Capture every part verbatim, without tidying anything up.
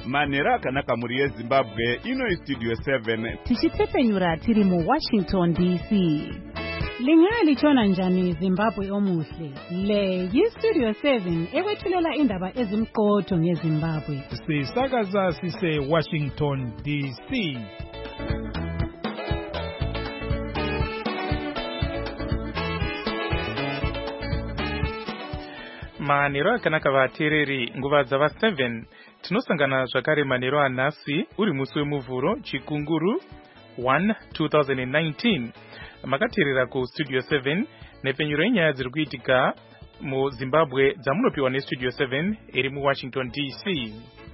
Manhero akanaka muri yeZimbabwe ino istudio seven tichitepenyura tiri mu Washington D C. Lingali chona njani Zimbabwe omuhle. Le yistudio seven ekwethulela indaba ezimqotho ngeZimbabwe. Sisakaza sise Washington D C. Manhero akanaka vateereri nguva dzava seven tinosangana zvakare manhero anhasi uri musi wemuvhuro chikunguru one two thousand nineteen. Makateerera ku studio seven nepenyuro yenyaya dziri kuitika muZimbabwe dzamunopiwa nestudio seven iri mu Washington D C.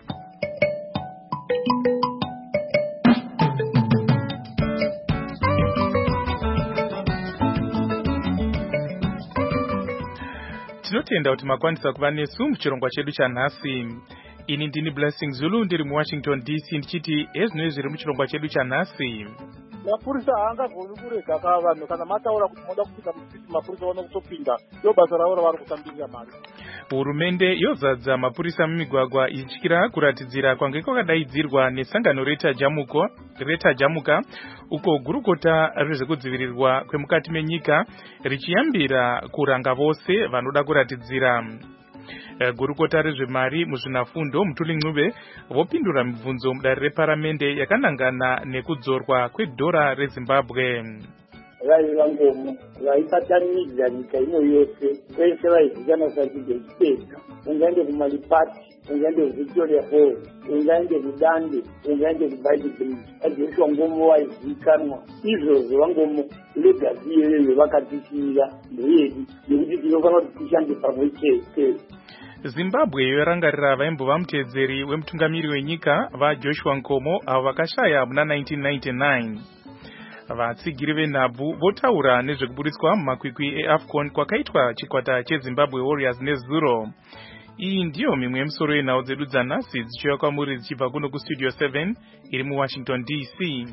Tinotenda kuti makwanisa kuva nesu muchirongwa chedu chanhasi. Ini ndini Blessing Zulu ndiri mu Washington D C ndichiti ezvinoi zviri muchirongwa chedu chanhasi. Mapurisa haangagoni kurega ka vanhu kana mataura kuti moda kupinda musiti mapurisa vano kutopinda ndo basa ravo ravari kutambirira mari. Hurumende yozadza mapurisa mumigwagwa ichityira kuratidzira kwange kwakadaidzirwa nesangano reta jamuko reta jamuka uko gurukota rezvekudzivirirwa kwemukati menyika richiyambira kuranga vose vanoda kuratidzira. Gurukota rezvemari muzvinafundo Mutuli Ncube vopindura mibvunzo mudare reparamende yakanangana nekudzorwa kwedhora reZimbabwe. Vaiva ngomo vaipatanidza nyika ino yose vese vaizikanwa sachidhechipedza ungaende kumalipati ungaende kuvictoria hall ungaende kudande ungaende kuBaiti Bridge ajoshua ngomo vaizikanwa izvozvo vangomo legacy iyoyo vakatishira ndeyedu nekuti tinofanira kuti tishande pamwe chete. Zimbabwe yorangarira vaimbova muteedzeri wemutungamiri wenyika vaJoshua Nkomo avo vakashaya muna nineteen ninety-nine. Vatsigiri venhabvu votaura nezvekuburitswa mumakwikwi eAFCON kwakaitwa chikwata cheZimbabwe Warriors neZuro. Iyi ndiyo mimwe yemisoro yenhau dzedu dzanhasi dzichiuya kwamuri dzichibva kuno kustudio seven iri mu Washington D C.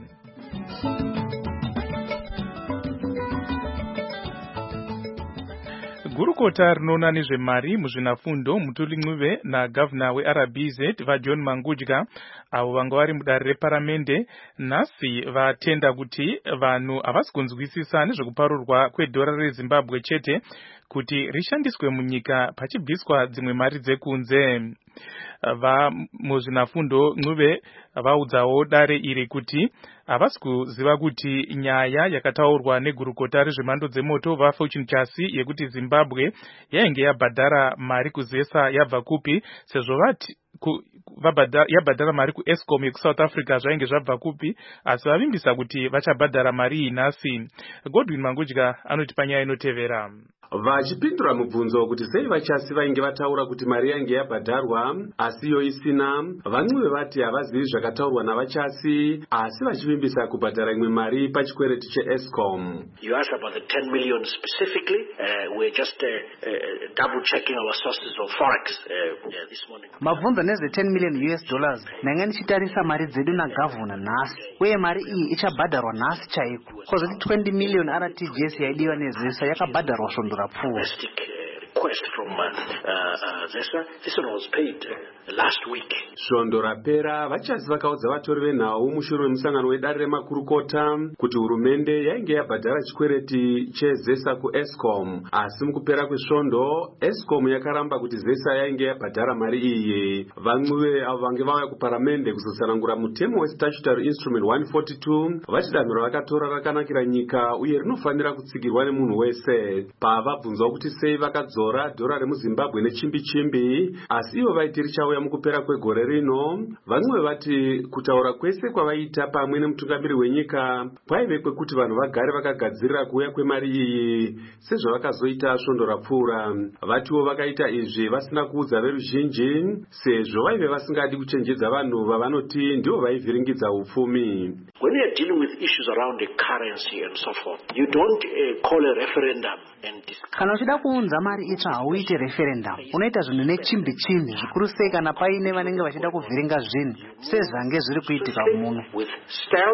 Gurukota rinoona nezvemari muzvinafundo Mutuli Ncube nagavhuna weR B Z vaJohn Mangudya avo vanga vari mudare reparamende nhasi vatenda kuti vanhu havasi kunzwisisa nezvekuparurwa kwedhora reZimbabwe chete kuti rishandiswe munyika pachibviswa dzimwe mari dzekunze. Va muzvinafundo Ncube vaudzawo dare iri kuti havasi kuziva kuti nyaya yakataurwa negurukota rezvemhando dzemoto vaFortune Chasi yekuti Zimbabwe yainge yabhadhara mari kuzesa yabva kupi sezvo vati yabhadhara mari kuEscom yekuSouth Africa zvainge zvabva kupi asi vavimbisa kuti vachabhadhara mari iyi nhasi. Godwin Mangudya anoti panyaya inotevera. Vachipindura mubvunzo kuti sei vaChasi vainge vataura kuti mari yainge yabhadharwa asi iyo isina, vaNcube vati havazivi zvakataurwa navaChasi asi vachivimbisa kubhadhara imwe mari pachikwereti cheEscom. You asked about the ten million specifically. Uh, we're just uh, uh, double checking our sources of forex uh, yeah, this morning. Mabvunzo neze ten million U S dollars nanga nichitarisa mari dzedu nagavhuna nhasi uye mari iyi ichabhadharwa nhasi chaiko kozoti twenty million R T G S yaidiwa nezesa yakabhadharwa svondora pfuwa. Request from uh, uh, Zesa. This one was paid uh, last week. Svondo rapera vaChasi vakaudza vatori venhau mushure wemusangano wedare remakurukota kuti hurumende yainge yabhadhara chikwereti cheZesa kuEscom asi mukupera kwesvondo Escom yakaramba kuti Zesa yainge yabhadhara mari iyi. VaNcube avo vange vauya kuparamende kuzotsanangura mutemo weStatutory Instrument one forty-two vati danho ravakatora rakanakira nyika uye rinofanira kutsigirwa nemunhu wese. Pavabvunzwa kuti sei vakadzora dhora remuZimbabwe nechimbi chimbi asi ivo vaiti richauya mukupera kwegore rino, vaNcube vati kutaura kwese kwavaita pamwe nemutungamiri wenyika kwaive kwekuti vanhu vagare vakagadzirira kuuya kwemari iyi sezvavakazoita svondo rapfuura. Vatiwo vakaita izvi vasina kuudza veruzhinji sezvo vaive vasingadi kuchenjedza vanhu vavanoti ndivo vaivhiringidza upfumi. When you are dealing with issues around the currency and so forth, you don't uh, call a referendum and discuss. Kana uchida kuunza mari itsva hauite referendum, unoita zvinhu nechimbi chimbi zvikuru sei kana paine vanenge vachida kuvhiringa zvinhu sezvange zviri kuitika muno. With stealth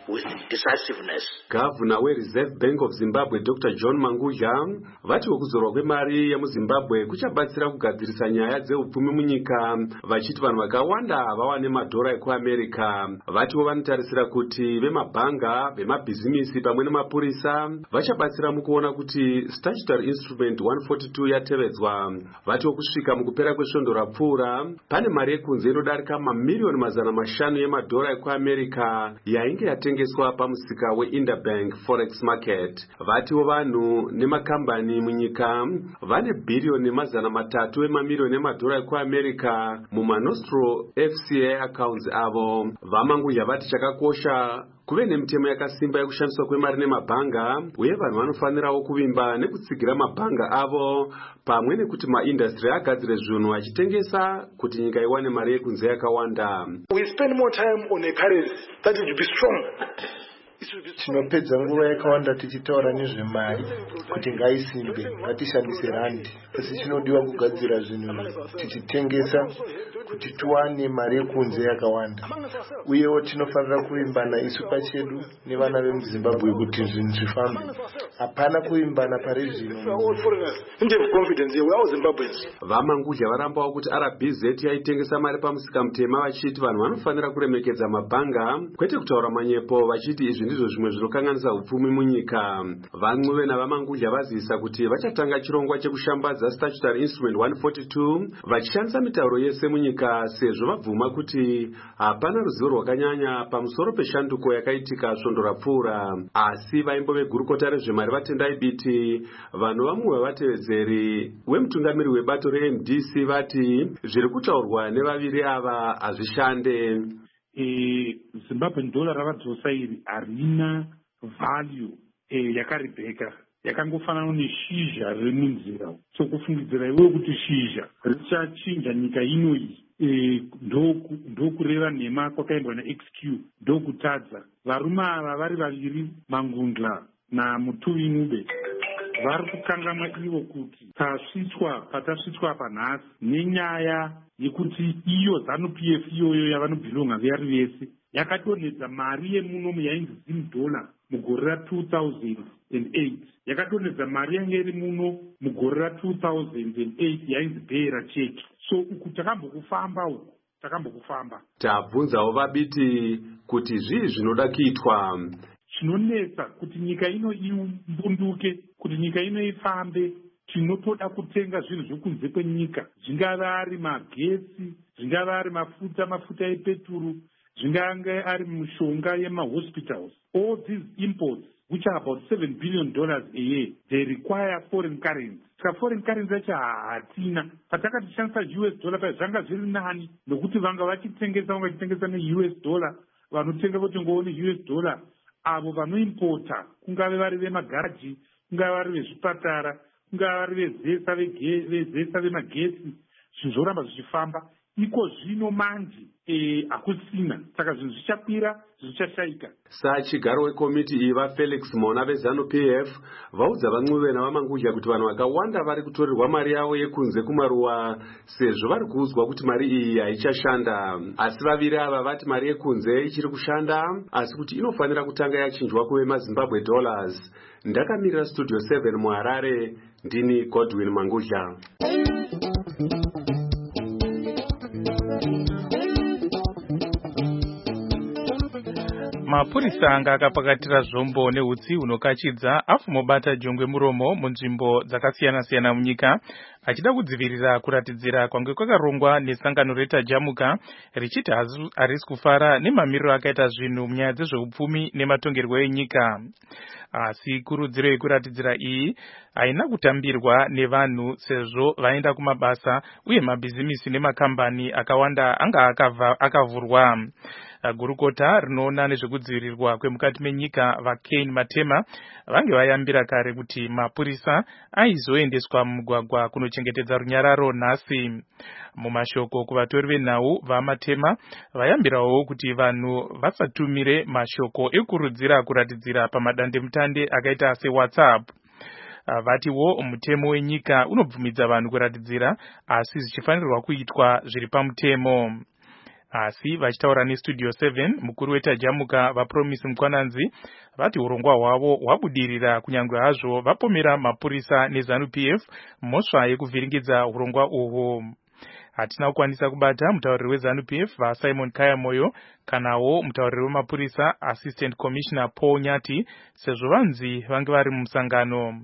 with decisiveness. Governor weReserve Bank of Zimbabwe Doctor John Mangudya vati kuzorwa kwemari yemuZimbabwe kuchabatsira kugadzirisa nyaya dzeupfumi munyika, vachiti vanhu vakawanda vawane madhora ekuAmerica. Vatiwo vanotarisira kuti vemabhanga, vemabhizimisi pamwe nemapurisa vachabatsira mukuona kuti statutory instrument one forty-two yatevedzwa. Vatiwo kusvika mukupera kwesvondo rapfuura pane mari yekunze inodarika mamiliyoni mazana mashanu yemadhora ekuAmerica yainge yatengeswa pamusika weInterbank Forex Market. Vatiwo vanhu nemakambani munyika vane bhiriyoni mazana matatu emamiliyoni emadhora ekuAmerica mumaNostro F C A accounts avo. Vamangudya vati chakakosha kuve nemitemo yakasimba yekushandiswa kwemari nemabhanga, uye vanhu vanofanirawo kuvimba nekutsigira mabhanga avo pamwe nekuti maindastry agadzire zvinhu achitengesa kuti nyika iwane mari yekunze yakawanda. We spend more time on a currency that will be strong. Tinopedza nguva yakawanda tichitaura nezvemari kuti ngaisimbe, ngatishandise randi, asi chinodiwa kugadzira zvinhu tichitengesa kuti tuwane mari yekunze yakawanda. Uyewo tinofanira kuvimbana isu pachedu nevana vemuZimbabwe kuti zvinhu zvifambe. Hapana kuvimbana pari zvino. Vamangudya varambawo kuti R B Z yaitengesa mari pamusika mutema vachiti vanhu vanofanira kuremekedza mabhanga kwete kutaura manyepo, vachiti izvi ndizvo zvimwe zvinokanganisa upfumi munyika. Van'uve navamangudya vazivisa kuti vachatanga chirongwa chekushambadza statutory instrument one forty-two vachishandisa mitauro yese munyika, sezvo vabvuma kuti hapana ruzivo rwakanyanya pamusoro peshanduko yakaitika svondo rapfuura. Asi vaimbo vegurukota rezvemari vatendai biti vanhu vamwe vavatevedzeri wemutungamiri webato reM D C vati zviri kutaurwa nevaviri ava hazvishande. E, Zimbabwean dollar ravadzosa iri harina value e, yakaribheka, yakangofanana neshizha remunzira. So kufungidzira iwe kuti shizha richachinja nyika ino iyi e, ndokureva nhema kwakaimbwa naX Q, ndokutadza. Varume ava vari vaviri, Mangundla naMutuvi Ng'ube, vari kukanganwa ivo kuti tasvitswa patasvitswa panhasi nenyaya yekuti iyo ZANU-P F iyoyo yavanobhilonga vari vese yakadonhedza mari yemunomu yainzi Zim dollar mugore ra-two thousand eight, yakadonhedza mari yange iri muno mugore ra-two thousand eight yainzi Beira check. So uku takambokufamba uku takambokufamba. Tabvunzawo vabiti kuti zvii zvinoda kuitwa. Chinonetsa kuti nyika ino imbunduke, kuti nyika ino ifambe, tinotoda kutenga zvinhu zvokunze kwenyika, zvingava ari magetsi, zvingava ari mafuta mafuta epeturu, zvingava ari mishonga yemahospitals. All these imports, which are about seven billion dollars a year, they require foreign currency. Saka foreign currency yacho hatina. Patakatishandisa U S dollar pa zvanga zviri nani, nokuti vanga vachitengesa vanga vachitengesa ne-U S dollar, vanotenga votengawo ne-U S dollar. Avo vanoimpota, kungave vari vemagaraji, kungave vari vezvipatara, kungave vari vezesa vezesa vemagetsi, zvinhu zvoramba zvichifamba. Iko zvino manje hakusina, saka zvinhu zvichakwira, zvichashaika. Sachigaro wekomiti iyi vaFelix Mona veZANU-P F vaudza van'uve navamangudya kuti vanhu vakawanda vari kutorerwa mari yavo yekunze kumaruwa sezvo vari kuudzwa kuti mari iyi haichashanda. Asi vaviri ava vati mari yekunze ichiri kushanda, asi kuti inofanira kutanga yachinjwa kuve maZimbabwe dollars. Ndakamirira Studio seven muHarare, ndini Godwin Mangudya. Mapurisa anga akapakatira zvombo neutsi hunokachidza afumobata jongwe muromo munzvimbo dzakasiyana-siyana munyika achida kudzivirira kuratidzira kwange kwakarongwa nesangano reTajamuka richiti harisi kufara nemamiriro akaita zvinhu munyaya dzezveupfumi nematongerwo enyika. Asi kurudziro yekuratidzira iyi haina kutambirwa nevanhu sezvo vaenda kumabasa uye mabhizimisi nemakambani akawanda anga akavhurwa. Gurukota rinoona nezvekudzivirirwa kwemukati menyika vaKane Matema vange vayambira kare kuti mapurisa aizoendeswa mumugwagwa kunochengetedza runyararo nhasi. Mumashoko kuvatori venhau vaMatema vayambirawo kuti vanhu vasatumire mashoko ekurudzira kuratidzira pamadandemutande akaita seWhatsApp. Vatiwo mutemo wenyika unobvumidza vanhu kuratidzira asi zvichifanirwa kuitwa zviri pamutemo. Asi vachitaura nestudio seven, mukuru wetajamuka vaPromise Mukwananzi vati urongwa hwavo hwabudirira kunyange hazvo vapomera mapurisa neZANU P F mhosva yekuvhiringidza urongwa uhwo. Hatina kukwanisa kubata mutauriri weZANU P F vaSimon Kayamoyo kanawo mutauriri wemapurisa Assistant Commissioner Paul Nyati sezvo vanzi vange vari mumusangano.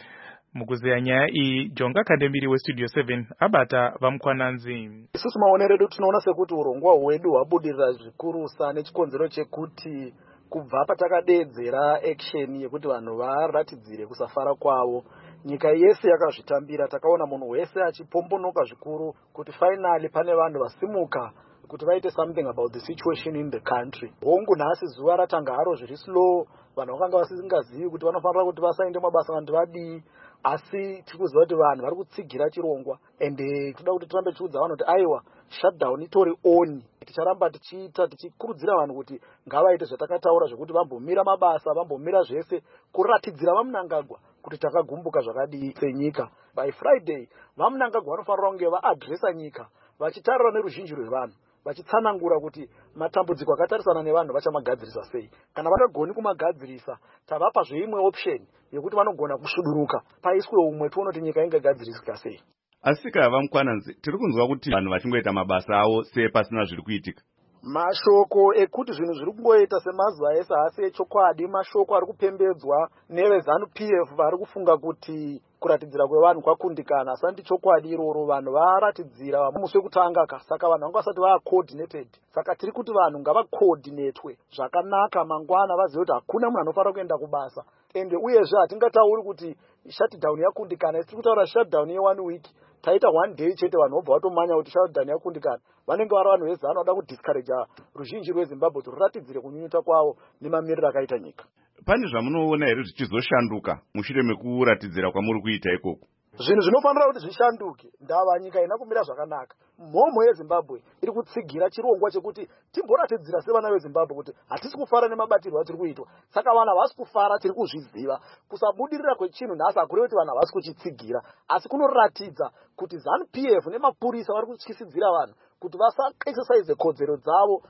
Mukuzeya nyaya iyi, Jonga Kandemiri westudio seven abata vaMukwananzi. Isusu maonero edu tinoona sekuti urongwa hwedu hwabudirira zvikurusa nechikonzero chekuti kubva patakadedzera action yekuti vanhu varatidzire kusafara kwavo, nyika yese yakazvitambira. Takaona munhu wese achipombonoka zvikuru kuti finally pane vanhu vasimuka kuti vaite something about the situation in the country. Hongu nhasi zuva ratanga haro zviri slow, vanhu vakanga vasingazivi kuti vanofanira kuti vasaende mabasa vanhu vadii, asi tikuziva kuti vanhu vari kutsigira chirongwa ende toda kuti tirambe tichiudza vanhu kuti aiwa shutdown itori on. Ticharamba tichiita tichikurudzira vanhu kuti ngavaite zvatakataura zvekuti vambomira mabasa, vambomira zvese kuratidzira vaMunangagwa kuti takagumbuka zvakadii senyika. By Friday vaMunangagwa vanofanira kunge vaadresa nyika vachitarira neruzhinji rwevanhu, vachitsanangura kuti matambudziko akatarisana nevanhu vachamagadzirisa sei. Kana vakagoni kumagadzirisa, tavapa zveimwe option yekuti vanogona kushuduruka paiswe umwe tione kuti nyika ingagadzirisika sei. Asika vaMukwananzi, tiri kunzwa kuti vanhu vachingoita mabasa avo sepasina zviri kuitika. Mashoko ekuti zvinhu zviri kungoita semazuva ese asi echokwadi, mashoko ari kupembedzwa neveZANU P F vari kufunga kuti kuratidzira kwevanhu kwakundikana. Asi handi chokwadi iroro, vanhu varatidzira musi wekutanga ka, saka vanhu vanga vasati vaa coordinated. Saka tiri kuti vanhu ngavacoordinatwe zvakanaka mangwana, vazive kuti hakuna munhu anofanira kuenda kubasa. Ende uyezve hatingatauri kuti shutdown yakundikana, tiri kutaura shutdown ye one week. Taita one day chete vanhu vobva vatomanya kuti shutdown yakundikana. Vanenge vari vanhu veZANU vanoda kudiscourage ruzhinji rweZimbabwe kuti ruratidzire kunyunyuta kwavo nemamiriro akaita nyika. Pane zvamunoona here zvichizoshanduka mushure mekuratidzira kwamuri kuita ikoko? Zvinhu zvinofanira kuti zvishanduke. Ndava nyika ina kumira zvakanaka. Mhomho yeZimbabwe iri kutsigira chirongwa chekuti timboratidzira sevana veZimbabwe kuti hatisi kufara nemabatirwo atiri kuitwa. Saka vana havasi kufara, tiri kuzviziva. Kusabudirira kwechinhu nhasi hakurevi kuti vanhu havasi kuchitsigira, asi kunoratidza kuti ZANU P F nemapurisa vari kutyisidzira vanhu kuti vasa-exercise kodzero dzavo.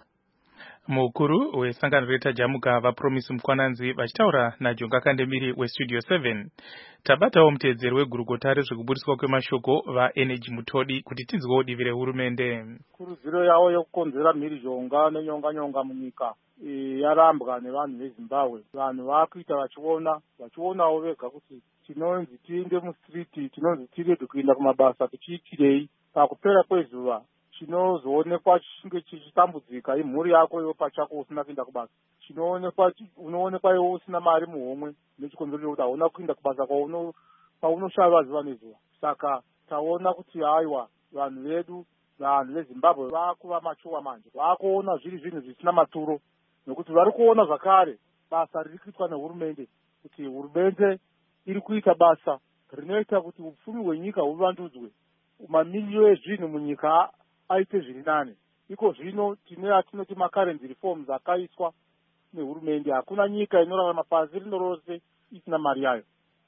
Mukuru wesangano retajamuka vaPromise Mukwananzi vachitaura naJonga Kandemiri westudio seven. Tabatawo muteedzeri wegurukota rezvekuburiswa kwemashoko vaEnergy Mutodi kuti tinzwewo divi rehurumende. Kurudziro yavo yokukonzera mhirizhonga nenyonga-nyonga munyika yarambwa nevanhu veZimbabwe. Vanhu vakuita vachiona vachionawo vega kuti tinonzi tiende mustriti, tinonzi tirege kuenda kumabasa, tichiitirei. Pakupera kwezuva chinozoonekwa chinge chichitambudzika imhuri yako iwe pachako usina kuenda kubasa. Chinoonekwa unoonekwa iwe usina mari muhomwe nechikonzero chekuti hauna kuenda kubasa kwaunoshava zuva nezuva. Saka taona kuti haiwa vanhu vedu, vanhu veZimbabwe vakuva machuwa manje, vakuona zviri zvinhu zvisina maturo, nekuti vari kuona zvakare basa riri kuitwa nehurumende, kuti hurumende iri kuita basa rinoita kuti upfumi hwenyika huvandudzwe, mamiriro ezvinhu munyika aite zviri nane. Iko zvino tine atinoti macurrency reforms akaiswa nehurumende. Hakuna nyika inorarama pasi rino rose isina mari yayo.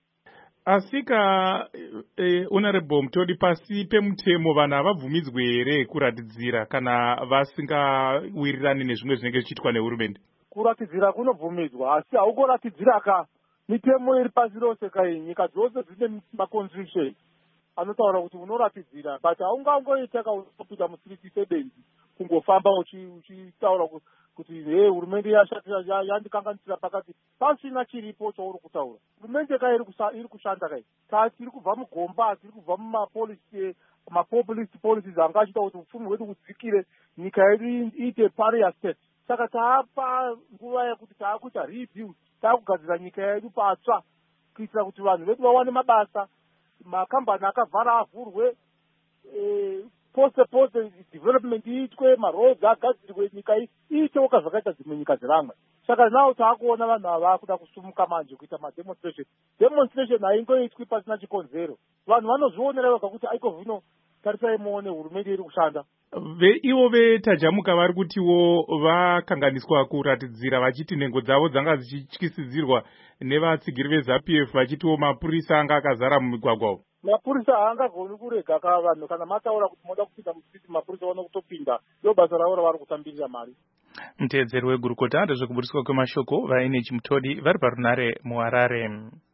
Asika eh, honorable Mutodi, pasi pemutemo vanhu havabvumidzwe here kuratidzira kana vasingawirirani nezvimwe zvinenge zvichiitwa nehurumende? Kuratidzira kunobvumidzwa, asi haukoratidzira ka mitemo iri pasi rose kai, nyika dzose dzine maconstitution anotaura kuti unoratidzira, but haungangoita kaunopinda mustriti sebenzi kungofamba uchitaura kuti he hurumende yashatira yandikanganisira pakati pasina chiripo chauri kutaura. Hurumende kai iri kushanda kai, tiri kubva mugomba, tiri kubva mumapolicy mapopulist policies anga achita kuti upfumi hwedu hudzikire, nyika yedu iite pariah state. Saka taapa nguva yekuti taakuita rebuild, taakugadzira nyika yedu patsva kuitira kuti vanhu vedu vawane mabasa, makambani akavhara avhurwe, e, pose pose development iitwe, maroads agadzirwe, nyika iitewoka zvakaita dzimwe nyika dzevamwe. Saka nawo taakuona vanhu ava kuda kusumuka manje kuita mademonstration. Demonstration haingoitwi pasina chikonzero. Vanhu vanozvionera vega kuti aiko zvino tarisai muone hurumende iri kushanda. Ivo vetajamuka vari kutiwo vakanganiswa kuratidzira vachiti nhengo dzavo dzanga dzichityisidzirwa nevatsigiri veZANU P F vachitiwo mapurisa anga akazara mumigwagwa. mapurisa haangagoni kurega ka vanhu kana mataura kuti moda kupinda musiti mapurisa vano kutopinda ndo basa ravo ravari kutambirira mari. Mutedzeri wegurukota ndezvekuburiswa kwemashoko vaeneji Mutodi vari parunare muHarare.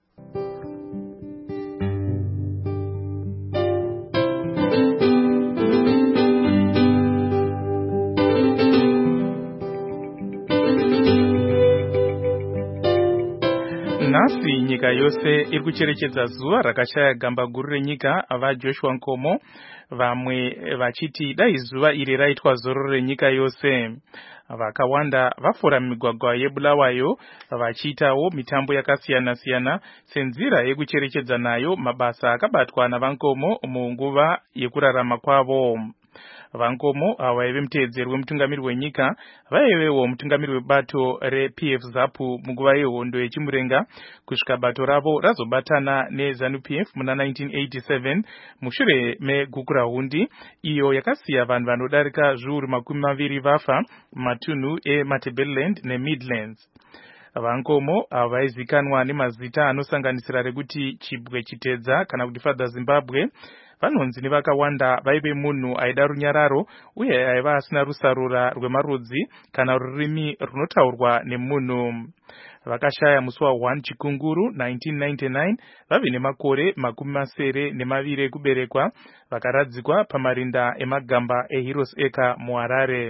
Nhasi nyika yose iri kucherechedza zuva rakashaya gamba guru renyika vaJoshua Nkomo, vamwe vachiti dai zuva iri raitwa zororo renyika yose. Vakawanda vafora migwagwa yeBulawayo vachiitawo mitambo yakasiyana siyana senzira yekucherechedza nayo mabasa akabatwa naVankomo munguva yekurarama kwavo. Vankomo avaive muteedzeri wemutungamiri wenyika vaivewo mutungamiri webato reP F ZAPU munguva yehondo yechimurenga kusvika bato ravo razobatana neZANU-P F muna nineteen eighty-seven mushure megukurahundi iyo yakasiya vanhu vanodarika zviuru makumi maviri vafa matunhu eMatabeleland neMidlands. Vankomo avaizikanwa nemazita anosanganisira rekuti Chibwe Chitedza kana kuti Father Zimbabwe. Vanonzi nevakawanda vaive munhu aida runyararo uye aiva asina rusarura rwemarudzi kana rurimi runotaurwa nemunhu. Vakashaya musi wa Chikunguru nineteen ninety-nine vave nemakore makumi masere nemaviri ekuberekwa vakaradzikwa pamarinda emagamba eHeroes Acre muHarare.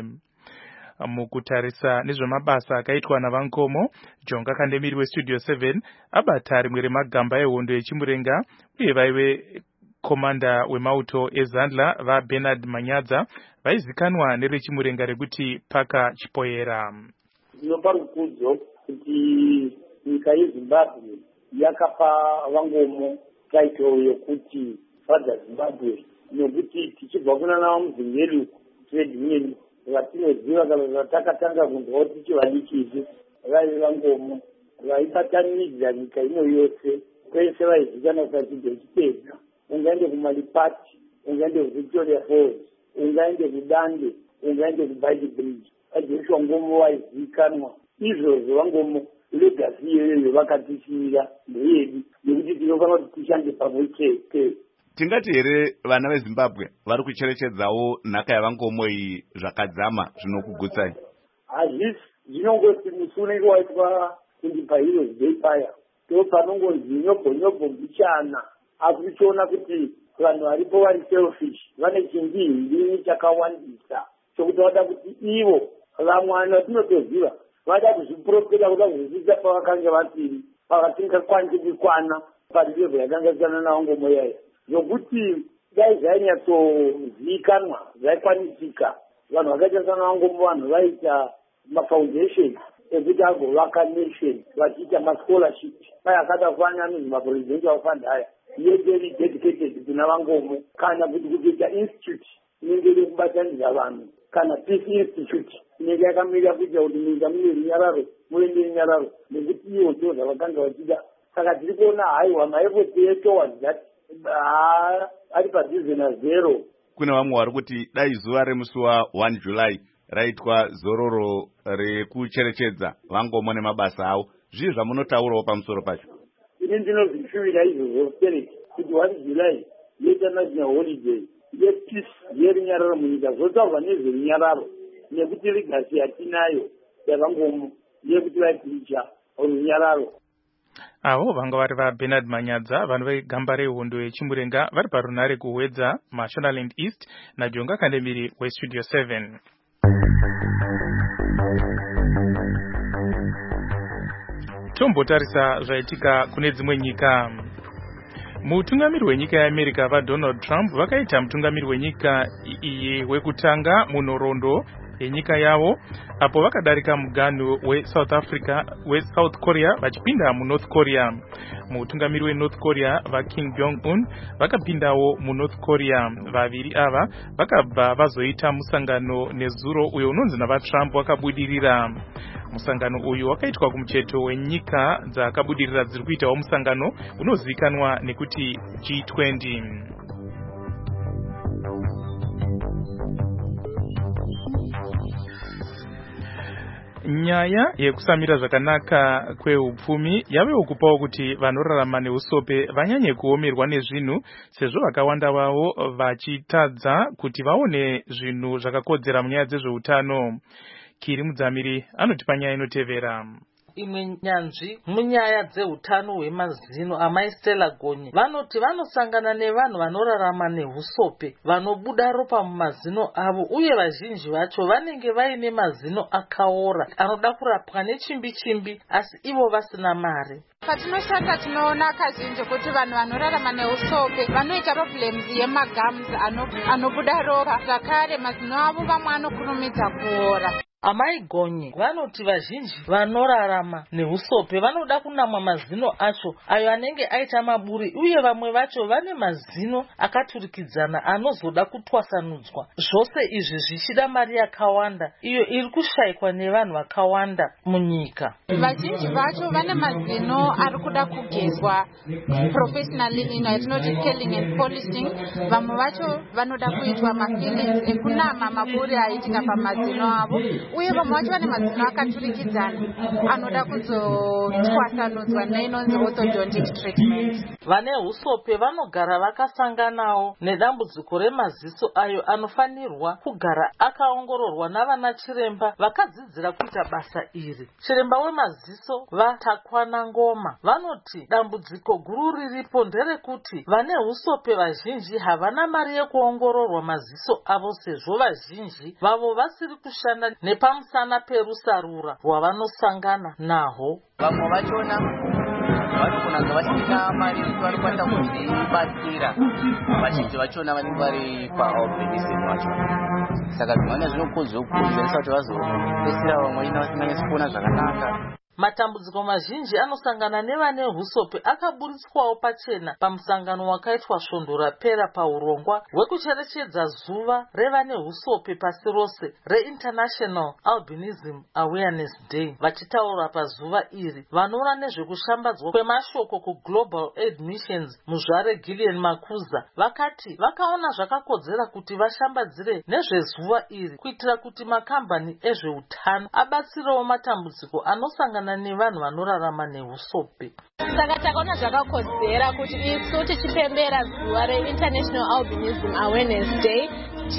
Mukutarisa nezvemabasa akaitwa naVankomo, Jonga Kandemiri weStudio seven abata rimwe remagamba ehondo yechimurenga uye vaive komanda wemauto eZandla vaBernard Manyadza vaizikanwa nerechimurenga rekuti Paka Chipoyera. Ndinopa rukudzo kuti nyika yeZimbabwe yakapa Vangomo title yokuti Father Zimbabwe nekuti tichibva kuna nawo muzingeli trade union vatinoziva kana vatakatanga kunzwa kuti chivadikisi vaive Vangomo vaipatanidza nyika ino yose kwese vaizikanwa kuti ndechipedza. Ungaende kuMalipati, ungaende kuVictoria Falls, ungaende kuDande, ungaende kuBaiti Bridge. vaJoshua Nkomo vaizikanwa izvozvo. Vangomo legacy iyoyo vakatisiyira ndeyedu nekuti tinofanira kuti tishande pamwe chete. Tingati here vana veZimbabwe vari kucherechedzawo nhaka yaVangomo iyi zvakadzama zvinokugutsai? Hazvisi, zvinongoti musi unenge waitwa kundipa Heroes Day paya ndo panongonzi nyobho nyobho mbichana. Asi tichiona kuti vanhu varipo vari selfish, vane chindihindini chakawandisa chokuti vada kuti ivo vamwe vatinotoziva vada kuzvipurofita kuda kuzviita pavakanga vasiri pavatingakwanisi kukwana parivhevho yakanga isiyana naVangomo yayo zvokuti dai zvainyatsozivikanwa zvaikwanisika vanhu vakaita sanaVangomo vanhu vaita mafoundation ekuti agovaka nation vachiita mascholarship pai akada kufanya anonzi mapurezidendi aufandaya yederi dedicated kuna Vangomo kana kuti kuita institute inenge iri kubatanidza vanhu kana peace institute inenge yakamirira kuita kuti munyika mune runyararo muve nerunyararo nekuti ivo ndo zvavakanga vachida. Saka tiri kuona haiwa maefoti etowards that ari padhuze nazero. Kuna vamwe vari kuti dai zuva remusi wa one July raitwa zororo rekucherechedza Vangomo nemabasa avo. Zvii zvamunotaurawo pamusoro pacho? Ini ndinozvishuvira izvozvo sereti kuti one July yeInternational holiday yepeace yerunyararo munyika zvotaurwa nezverunyararo nekuti legacy yatinayo yaVangomo yekuti vaiticha runyararo. Avo vanga vari vaBernard Manyadza vanhu vegamba rehondo yechimurenga vari parunare kuhwedza Mashonaland East naJonga Kandemiri weStudio seven. Tombotarisa zvaitika kune dzimwe nyika. Mutungamiri wenyika yeAmerica vaDonald Trump vakaita mutungamiri wenyika iyi wekutanga munhoroondo yenyika yavo apo vakadarika muganhu weSouth Africa weSouth Korea vachipinda muNorth Korea. Mutungamiri weNorth Korea vaKim Jong-un vakapindawo muNorth Korea. Vaviri ava vakabva vazoita musangano nezuro uyo unonzi navaTrump wakabudirira. Musangano uyu wakaitwa kumucheto wenyika dzakabudirira dziri kuitawo musangano unozivikanwa nekuti G twenty. Nyaya yekusamira zvakanaka kweupfumi yavewo kupawo kuti vanorarama neusope vanyanye kuomerwa nezvinhu sezvo vakawanda vavo vachitadza kuti vaone zvinhu zvakakodzera munyaya dzezveutano. Kiri Mudzamiri anotipa nyaya inotevera. Imwe nyanzvi munyaya dzeutano hwemazino amai Stella Gonye vanoti vanosangana nevanhu vanorarama neusope vanobuda ropa mumazino avo uye vazhinji vacho vanenge vaine mazino akaora anoda kurapwa nechimbi chimbi asi ivo vasina mari. Patinoshanda tinoona kazhinji kuti vanhu vanorarama neusope vanoita problems yemagums anobuda ropa zvakare mazino avo vamwe anokurumidza kuora. Amai Gonye vanoti vazhinji vanorarama neusope vanoda kunamwa mazino acho ayo anenge aita maburi uye vamwe vacho vane mazino akaturikidzana anozoda kutwasanudzwa. Zvose izvi zvichida mari yakawanda iyo iri kushayikwa nevanhu vakawanda munyika. Vazhinji vacho vane mazino ari kuda kugezwa professionally ino yatinoti scaling and polishing. Vamwe vacho vanoda kuitwa mafillings ekunama maburi aitika pamazino avo uye vamwe vacho vane mazino akaturikidzana anoda kuzotwasanudzwa neinonzi orthodontic treatment. Vane usope vanogara vakasanganawo nedambudziko remaziso ayo anofanirwa kugara akaongororwa navana chiremba vakadzidzira kuita basa iri. Chiremba wemaziso vatakwana Ngoma vanoti dambudziko guru riripo nderekuti vane usope vazhinji havana mari yekuongororwa maziso avo sezvo vazhinji vavo vasiri kushanda nepamusana perusarura rwavanosangana naho. Vamwe vachona vanogona vasina mari yekuti vanokwanisa kuzvibatsira, vazhinji vachona vanenge vari paalbinism vacho, saka zvimwe zvinokudzokuzeresa kuti vazopesera vamwe ina vasinganyasi kuona zvakanaka. Matambudziko mazhinji anosangana nevane husope akaburitswawo pachena pamusangano wakaitwa svondo rapera paurongwa hwekucherechedza zuva revane husope pasi rose reInternational Albinism Awareness Day. Vachitaura pazuva iri vanoona nezvekushambadzwa kwemashoko kuGlobal Aid Missions muzvare Gillian Makuza vakati vakaona zvakakodzera kuti vashambadzire nezvezuva iri kuitira kuti makambani ezveutano abatsirewo matambudziko anosangana nevanhu vanorarama neusope. Saka takaona zvakakodzera kuti isu tichipembera zuva reInternational Albinism Awareness Day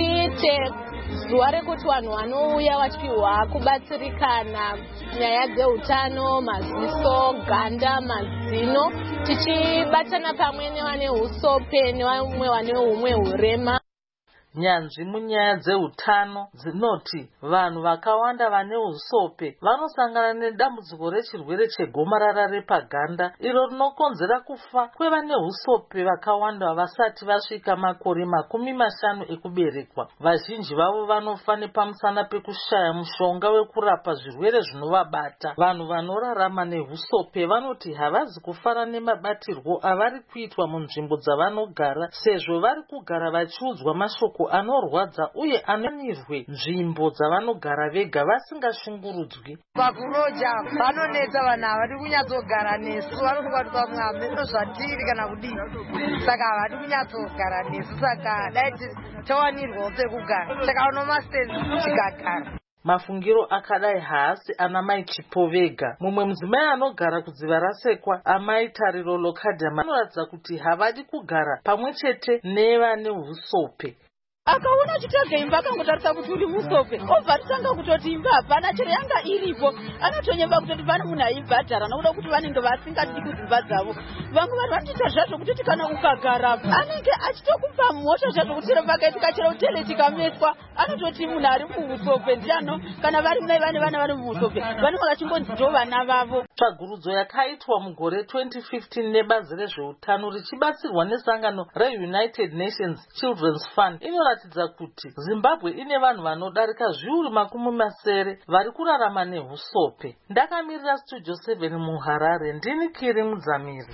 tiite zuva rekuti vanhu vanouya vachipiwa kubatsirikana nyaya dzeutano, maziso, ganda, mazino, tichibatana pamwe nevane usope nevamwe vane humwe hurema. Nyanzvi munyaya dzeutano dzinoti vanhu vakawanda vane usope vanosangana nedambudziko rechirwere chegomarara repaganda iro rinokonzera kufa kwevane usope vakawanda vasati vasvika makore makumi mashanu ekuberekwa. Vazhinji vavo vanofa nepamusana pekushaya mushonga wekurapa zvirwere zvinovabata. Vanhu vanorarama neusope vanoti havazi kufara nemabatirwo avari kuitwa munzvimbo dzavanogara sezvo vari kugara vachiudzwa mashoko anorwadza uye anonirwe nzvimbo dzavanogara vega vasingashungurudzwi. Pakuroja vanonetsa vanhu havadi kunyatsogara nesu, vanofunga kuti pamwe hameno zvatiri kana kudii, saka havadi kunyatsogara nesu, saka dai tawanirwawo pekugara, saka unomastenzi tikagara. Mafungiro akadai haasi ana mai Chipo vega. Mumwe mudzimai anogara kudziva rasekwa amai Tariro Lokadhama anoratidza kuti havadi kugara pamwe chete nevane usope. Akaona chitega imba akangotarisa kuti uri musope obva tanga kutoti imba hapana chero yanga iripo, anotonyemba kutoti pane munhu aibhadhara nokuda kuti vanenge vasingadi kudzimba dzavo. Vamwe vanhu vanoita zvazvo kutoti kana ukagara anenge achitokupa mhosva zvazvo kuti chero pakaitika chero tele chikameswa anototi munhu ari muusope ndiano, kana vari munai vane vana vari muusope vanenge vachingonzi ndo vana vavo. Tsvagurudzo yakaitwa mugore twenty fifteen nebazi rezveutano richibatsirwa nesangano reUnited Nations Children's Fund inoratidza kuti Zimbabwe ine vanhu vanodarika zviuru makumi masere vari kurarama nehusope. Ndakamirira Studio seven muHarare, ndini Kiri Mudzamiri.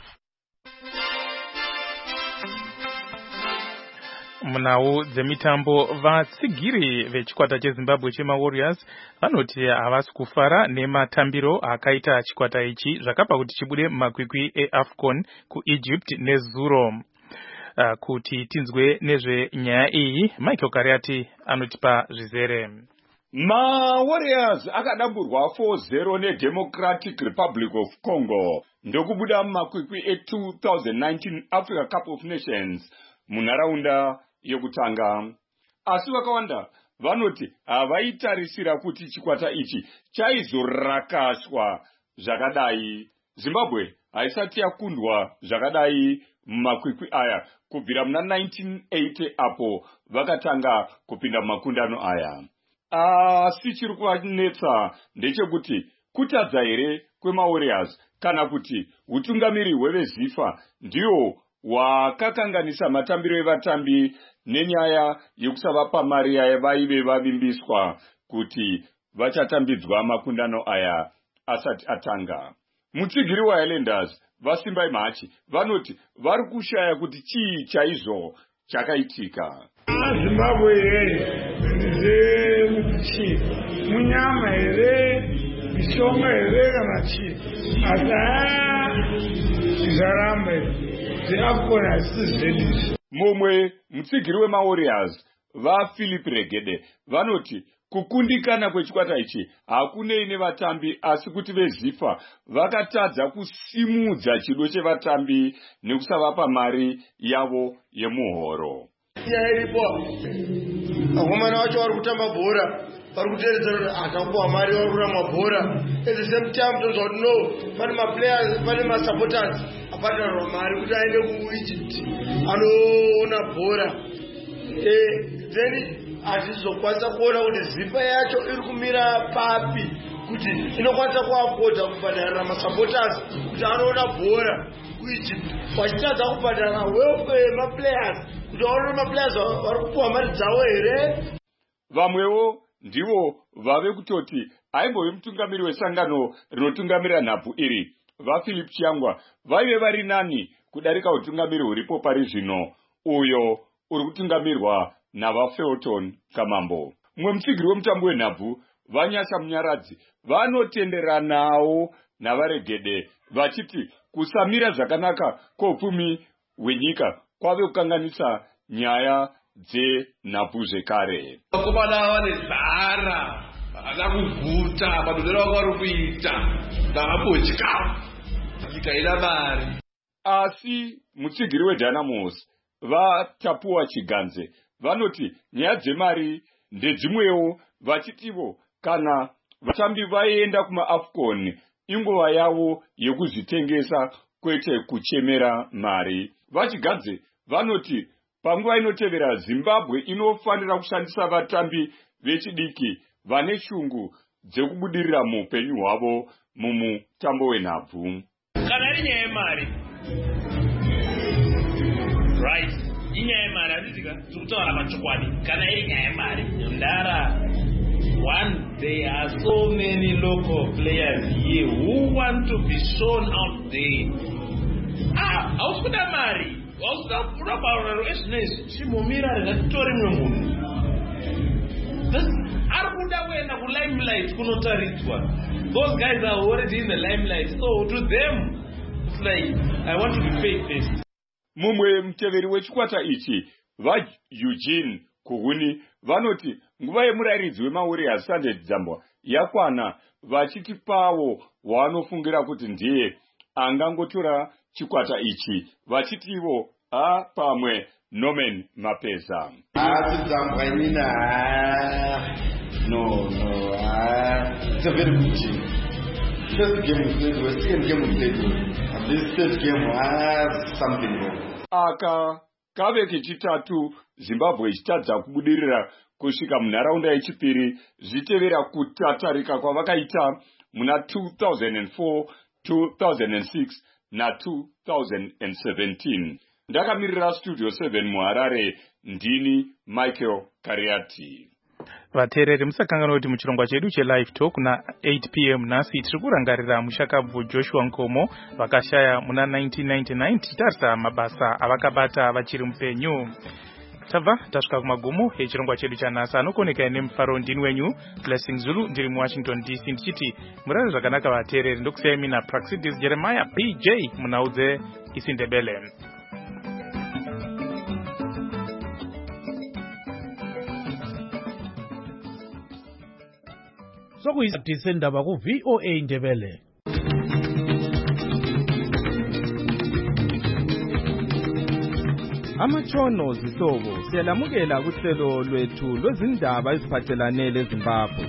Munhau dzemitambo vatsigiri vechikwata cheZimbabwe chemaWarriors vanoti havasi kufara nematambiro akaita chikwata ichi zvakapa kuti chibude mumakwikwi eAFCON kuEgypt nezuro. Uh, kuti tinzwe nezvenyaya iyi Michael Kariati anotipa zvizere. mawarriors akadamburwa four zero neDemocratic Republic of Congo ndokubuda mumakwikwi e-two thousand nineteen Africa Cup of Nations munharaunda yekutanga. Asi vakawanda vanoti havaitarisira kuti chikwata ichi chaizorakashwa zvakadai. Zimbabwe haisati yakundwa zvakadai mumakwikwi aya kubvira muna nineteen eighty apo vakatanga kupinda mumakundano aya. Asi chiri kuvanetsa ndechekuti kutadza here kwemawarriors kana kuti utungamiri hwevezifa ndiyo wakakanganisa matambiro evatambi nenyaya yekusavapa mari yavaive vavimbiswa kuti vachatambidzwa makundano aya asati atanga. Mutsigiri waHighlanders vaSimbai Machi vanoti vari kushaya kuti chii chaizvo chakaitika. Zimbabwe here chii munyama here mishonga here kana chii asi zvaramba zveAfcon hasizvedizvo. Mumwe mutsigiri wemawarriors vaPhilip Regede vanoti kukundikana kwechikwata ichi hakunei nevatambi asi kuti vezifa vakatadza kusimudza chido chevatambi nekusavapa mari yavo yemuhoro. Iripo vakomana vacho vari kutamba bhora vari kuteereza kuti akapuwa mari vari kuramba bhora. At the same time tonzwa kuti no pane maplayers pane masupporters abhadharwa mari kuti aende kuEgypt anoona bhora. Then hatizokwanisa kuona kuti zipa yacho iri kumira papi kuti inokwanisa kuafoda kubhadharira masupporters kuti anoona bhora kuEgypt vachitadza kubhadhara welfare yemaplayers kuti vaone maplayers vari kupuwa mari dzavo here. Vamwewo ndivo vave kutoti aimbove mutungamiri wesangano rinotungamira nhabvu iri vaPhilip Chiangwa vaive vari nani kudarika utungamiri huripo pari zvino uyo uri kutungamirwa navaFelton Kamambo. Mumwe mutsigiri wemutambo wenhabvu vaNyasha Munyaradzi vanotenderanawo navaRegede vachiti kusamira zvakanaka kweupfumi hwenyika kwave kukanganisa nyaya dzenhabvu zvekare. Vakomana vane zara havana kuguta madondero vako vari kuita vakambotya nyika ina mari. Asi mutsigiri weDynamos vaTapuwa Chiganze vanoti nyaya dzemari ndedzimwewo vachitivo kana vatambi vaenda kumaAfcon inguva yavo yekuzvitengesa kwete kuchemera mari. VaChiganze vanoti panguva inotevera Zimbabwe inofanira kushandisa vatambi vechidiki vane shungu dzekubudirira muupenyu hwavo mumutambo wenhabvu. Kana iri nyaya yemari right inyaya yemari hatitika tikutaura machokwadi kana iri nyaya yemari ndara one there are so many local players here who want to be shown out there. Ah, hausi kuda mari hausi kuda barorero ezvinezvi chimumira rinatitori mwe munhu ari kuda kuenda kulimelight kunotaridzwa. Those guys are already in the limelight, so to them it's like I want to be paid this. Mumwe muteveri wechikwata ichi vaEugene Kuhuni vanoti nguva yemurayiridzi wemawarriors Sunday Dzambwa yakwana vachiti pavo wanofungira kuti ndiye angangotora chikwata ichi vachitivo ha pamwe Norman Mapeza. Asi Dzambwa inina no no ah it's a very good team. First game is good, second game is good. And this third game has something wrong. Aka kave kechitatu Zimbabwe ichitadza kubudirira kusvika munharaunda yechipiri zvitevera kutatarika kwavakaita muna two thousand four, two thousand six na two thousand seventeen. Ndakamirira Studio seven muHarare ndini Michael Kariati. Vateereri musakanganwa kuti muchirongwa chedu chelive talk na eight p m nhasi tiri kurangarira mushakabvu Joshua Nkomo vakashaya muna nineteen ninety-nine tichitarisa mabasa avakabata vachiri mupenyu. Tabva tasvika kumagumo echirongwa chedu chanhasi anokoneka nemufaro ndini wenyu Blessing Zulu ndiri muWashington D C ndichiti murare zvakanaka vateereri ndokusiyai mina Praxidis Jeremiah P J munaudze isindebele. bekuyisadi sendaba ku-V O A Ndebele. Amatshono zihlobo siyalamukela kuhlelo lwethu lwezindaba eziphathelane leZimbabwe.